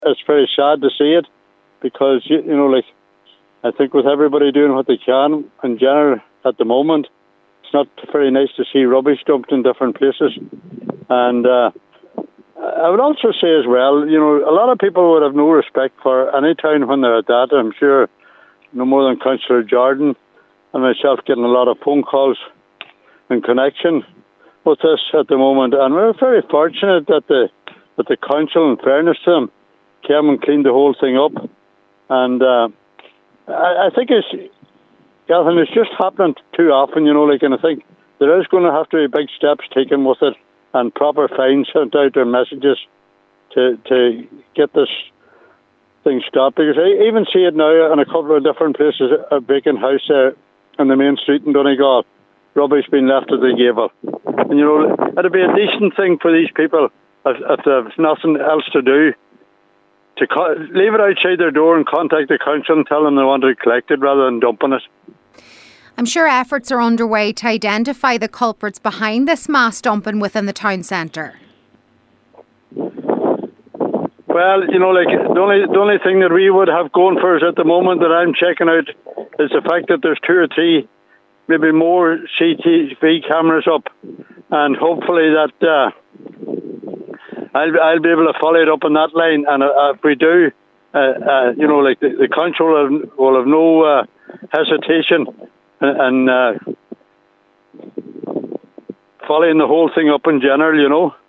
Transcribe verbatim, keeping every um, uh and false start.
It's very sad to see it because, you, you know, like, I think with everybody doing what they can in general at the moment, it's not very nice to see rubbish dumped in different places. And uh, I would also say as well, you know, a lot of people would have no respect for any town when they're at that. I'm sure no more than Councillor Jordan and myself getting a lot of phone calls in connection with this at the moment. And we're very fortunate that the that the council, in fairness to them, came and cleaned the whole thing up. And uh, I, I think it's, Catherine, it's just happening too often, you know, like, and I think there is going to have to be big steps taken with it and proper fines sent out or messages to to get this thing stopped. Because I even see it now in a couple of different places, a vacant house there on the main street in Donegal, rubbish being left at the gable. And, you know, it'd be a decent thing for these people if, if there's nothing else to do, to co- leave it outside their door and contact the council and tell them they want it collected rather than dumping it. I'm sure efforts are underway to identify the culprits behind this mass dumping within the town centre. Well, you know, like, the only the only thing that we would have going for us at the moment that I'm checking out is the fact that there's two or three, maybe more C T V cameras up, and hopefully that uh, I'll I'll be able to follow it up on that line. And uh, if we do, uh, uh, you know, like the, the council will have, will have no uh, hesitation and uh, following the whole thing up in general, you know.